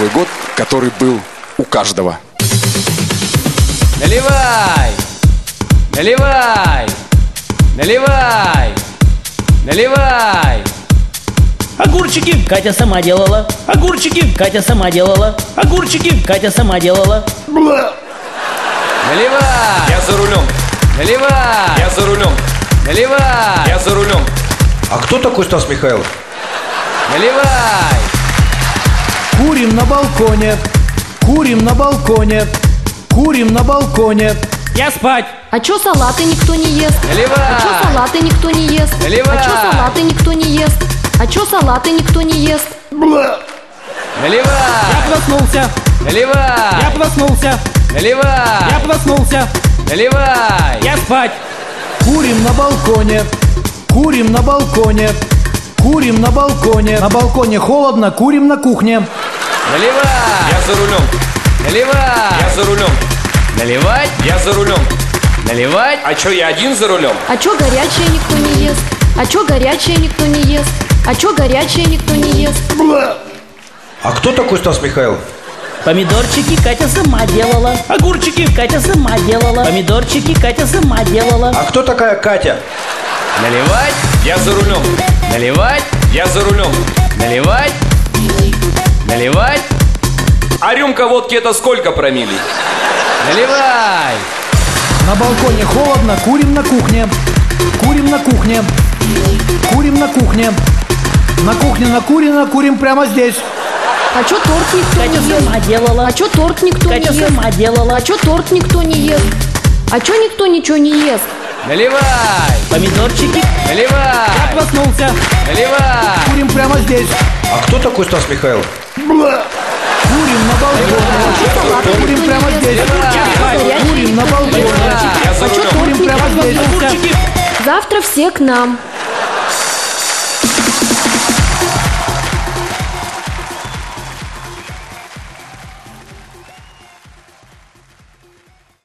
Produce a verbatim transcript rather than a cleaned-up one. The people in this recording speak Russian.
Новый год, который был у каждого. Наливай! Наливай! Наливай! Наливай! Огурчики Катя сама делала. Огурчики Катя сама делала. Огурчики Катя сама делала. Наливай! Я за рулем. Наливай! Я за рулем. Наливай! Я за рулем. А кто такой Стас Михайлов? Наливай! Курим на балконе, курим на балконе, курим на балконе. Я спать. А чё салаты никто не ест? Наливай! А чё салаты никто не ест? Наливай! А чё салаты никто не ест? А чё салаты никто не ест? Наливай! Я проснулся. Наливай! Я проснулся. Наливай! Я проснулся. Наливай! Я спать. Курим на балконе, курим на балконе, курим на балконе. На балконе холодно, курим на кухне. Наливай! Я за рулем. Наливай! Я за рулем. Наливать! Я за рулем. Наливать! А чё, я один за рулем? А чё горячее никто не ест? А чё горячее никто не ест? А чё горячее никто не ест? А кто такой Стас Михайлов? Помидорчики Катя сама делала. Огурчики Катя сама делала. Помидорчики Катя сама делала. А кто такая Катя? Наливать! Я за рулем. Наливать! Я за рулем. Наливать! Наливать! А рюмка водки это сколько промилле? Наливай! На балконе холодно, курим на кухне, курим на кухне, курим на кухне. На кухне накурено, курим прямо здесь. А чё торт никто Катя не ест? сама делала. А чё торт никто Катя не ест? сама делала. А чё торт никто не ест? А чё никто ничего не ест? Наливай! Помидорчики. Я Наливай! проснулся. Наливай! Курим прямо здесь. А кто такой Стас Михайлов? Курим на балконе, курим прямо здесь. Курим на балконе, Я за А чё рулем. торт курим никто прямо не здесь. ест? Завтра все к нам.